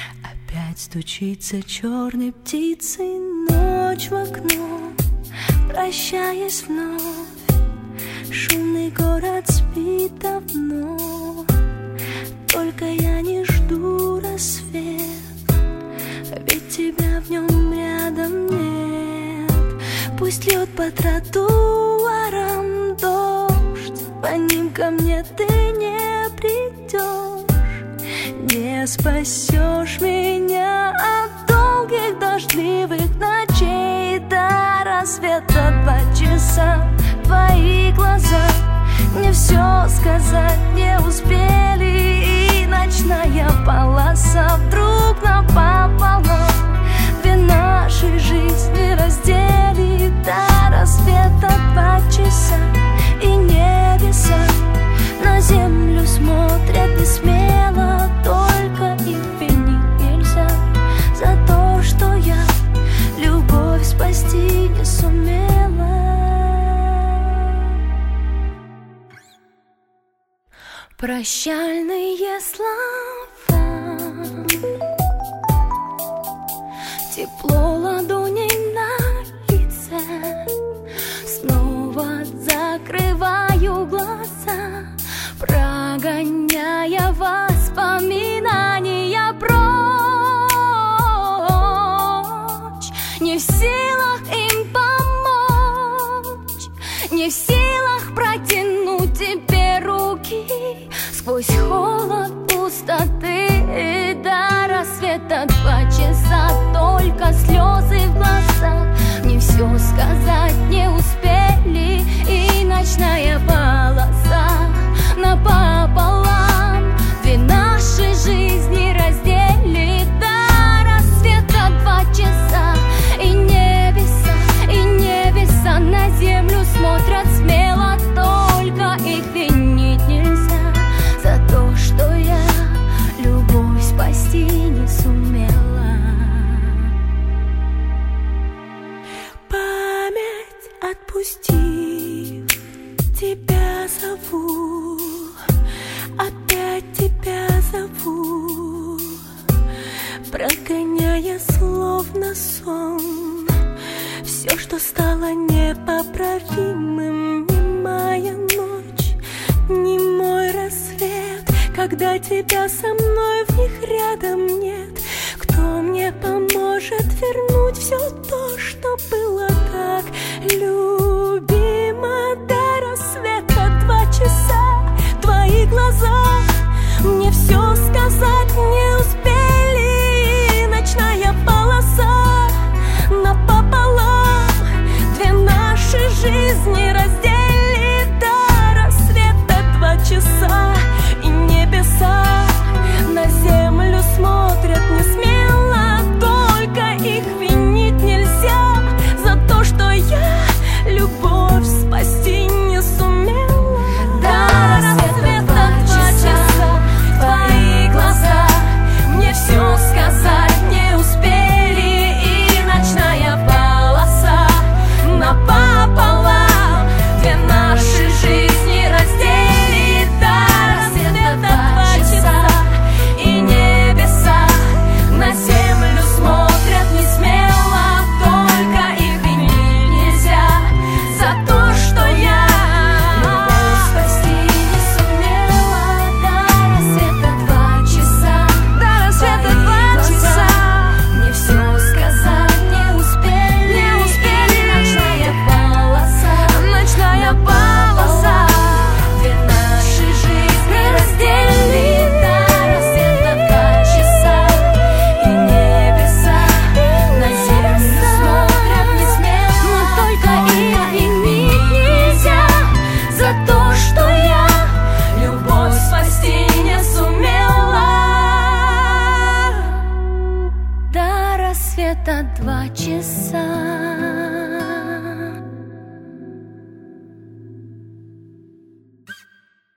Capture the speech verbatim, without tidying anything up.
Опять стучится черной птицей ночь в окно, прощаясь вновь. Шумный город спит давно, только я не жду рассвет, ведь тебя в нем рядом нет. Пусть льет по тротуарам дождь, по ним ко мне ты не придешь. Не спасешь меня от долгих дождливых ночей до рассвета. Два часа, твои глаза мне все сказать не успели, и ночная полоса вдруг напополам две наши жизни разделит до рассвета. Два часа, и небеса на землю смотрят не смело, только их винить нельзя за то, что я любовь спасти не сумела. Прощальные слова, тепло ладоней на лице. Снова закрываю глаза, прогоняя воспоминания прочь. Не в силах им помочь, не в силах протянуть тебе руки сквозь холод пустоты до рассвета. Два часа, только слезы в глазах, мне все сказать не успели, и ночная полоса напополам две наши жизни разделит до рассвета. Два часа, и небеса, и небеса на землю смотрят смело, только их винить нельзя за то, что я любовь спасти не сумела. Память отпустив, тебя зову, опять тебя зову, прогоняя словно сон все, что стало непоправимым. Немая ночь, не мой рассвет, когда тебя со мной